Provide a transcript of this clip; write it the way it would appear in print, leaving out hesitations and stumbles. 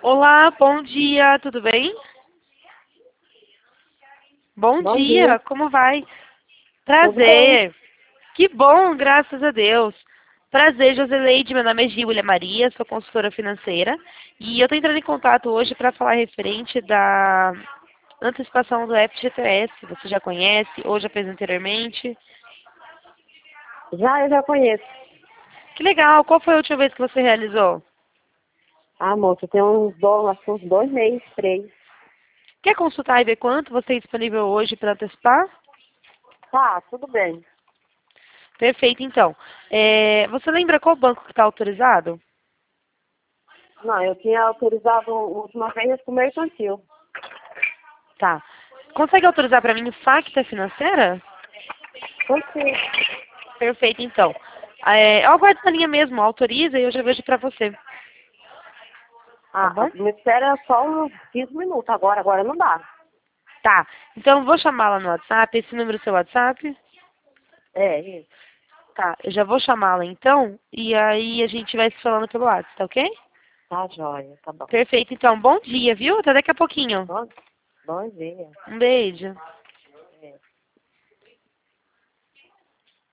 Olá, bom dia, tudo bem? Bom Bom dia, dia, como vai? tudo bem? Prazer. Que bom, graças a Deus. Prazer, Joseleide, meu nome é Gília Maria, sou consultora financeira e eu estou entrando em contato hoje para falar referente da antecipação do FGTS. Você já conhece ou já fez anteriormente? Eu já conheço. Que legal, qual foi a última vez que você realizou? Ah, moça, tem acho que uns 2 meses, 3. Quer consultar e ver quanto você tem disponível hoje para antecipar? Tá, tudo bem. Perfeito, então. Você lembra qual banco que está autorizado? Não, eu tinha autorizado a última vez com o mercantil. Tá. Consegue autorizar para mim o Facta Financeira? Consigo. Perfeito, então. Eu aguardo na linha mesmo, autoriza e eu já vejo para você, tá bom? Me espera só uns 15 minutos agora não dá. Tá. Então eu vou chamá-la no WhatsApp, esse número é o seu WhatsApp? É, isso. Tá, eu já vou chamá-la então, e aí a gente vai se falando pelo WhatsApp, tá ok? Tá joia, tá bom. Perfeito, então. Bom dia, viu? Até daqui a pouquinho. Bom, bom dia. Um beijo.